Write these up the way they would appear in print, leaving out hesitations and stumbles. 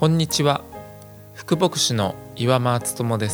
こんにちは。副牧師の岩間勉です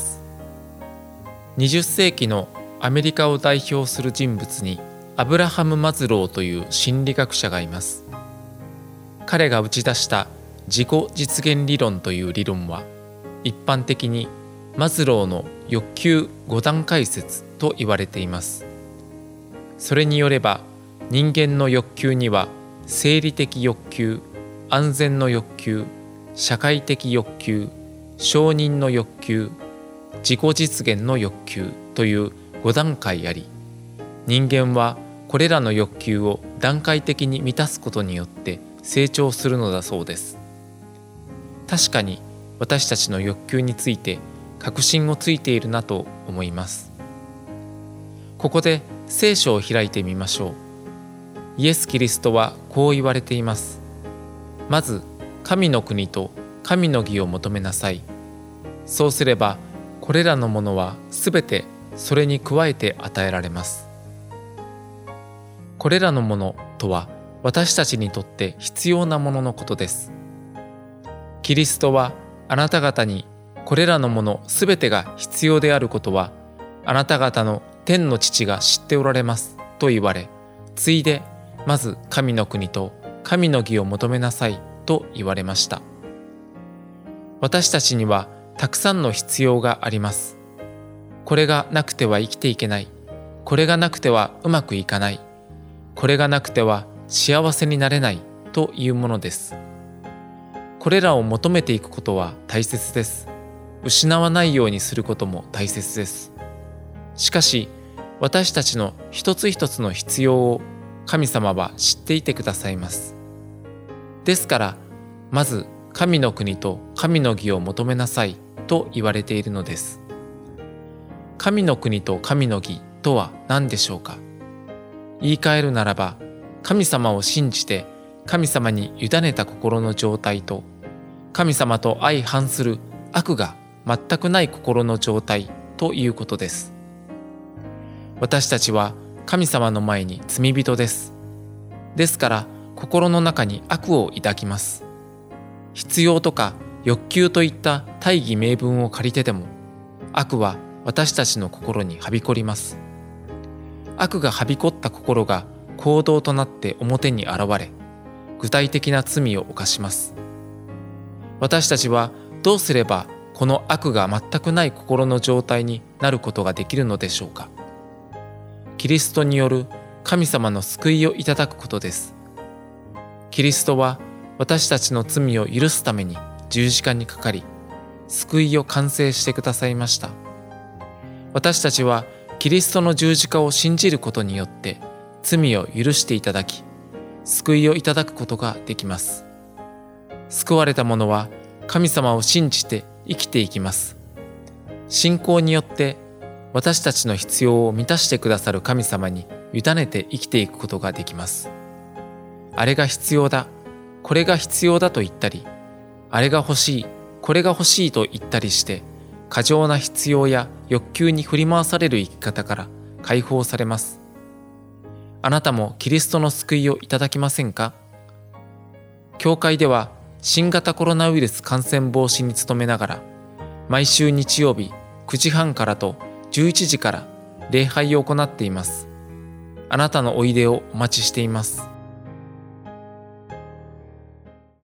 。20世紀のアメリカを代表する人物にアブラハム・マズローという心理学者がいます。彼が打ち出した自己実現理論という理論は、一般的にマズローの欲求5段階説と言われています。それによれば、人間の欲求には生理的欲求、安全の欲求、社会的欲求、承認の欲求、自己実現の欲求という5段階あり、人間はこれらの欲求を段階的に満たすことによって成長するのだそうです。確かに私たちの欲求について確信をついているなと思います。ここで聖書を開いてみましょう。イエス・キリストはこう言われています。まず神の国と神の義を求めなさい。そうすればこれらのものはすべてそれに加えて与えられます。これらのものとは私たちにとって必要なもののことです。キリストはあなた方にこれらのものすべてが必要であることはあなた方の天の父が知っておられますと言われ、ついでまず神の国と神の義を求めなさいと言われました。私たちにはたくさんの必要があります。これがなくては生きていけない。これがなくてはうまくいかない。これがなくては幸せになれないというものです。これらを求めていくことは大切です。失わないようにすることも大切です。しかし、私たちの一つ一つの必要を神様は知っていてくださいます。ですから、まず神の国と神の義を求めなさいと言われているのです。神の国と神の義とは何でしょうか。言い換えるならば、神様を信じて神様に委ねた心の状態と、神様と相反する悪が全くない心の状態ということです。私たちは神様の前に罪人です。ですから心の中に悪を抱きます。必要とか欲求といった大義名分を借りてでも、悪は私たちの心にはびこります。悪がはびこった心が行動となって表に現れ、具体的な罪を犯します。私たちはどうすればこの悪が全くない心の状態になることができるのでしょうか。キリストによる神様の救いをいただくことです。キリストは私たちの罪を許すために十字架にかかり、救いを完成してくださいました。私たちはキリストの十字架を信じることによって罪を許していただき、救いをいただくことができます。救われた者は神様を信じて生きていきます。信仰によって私たちの必要を満たしてくださる神様に委ねて生きていくことができます。あれが必要だ、これが必要だと言ったり、あれが欲しい、これが欲しいと言ったりして、過剰な必要や欲求に振り回される生き方から解放されます。あなたもキリストの救いをいただきませんか？教会では新型コロナウイルス感染防止に努めながら、毎週日曜日9時半からと11時から礼拝を行っています。あなたのおいでをお待ちしています。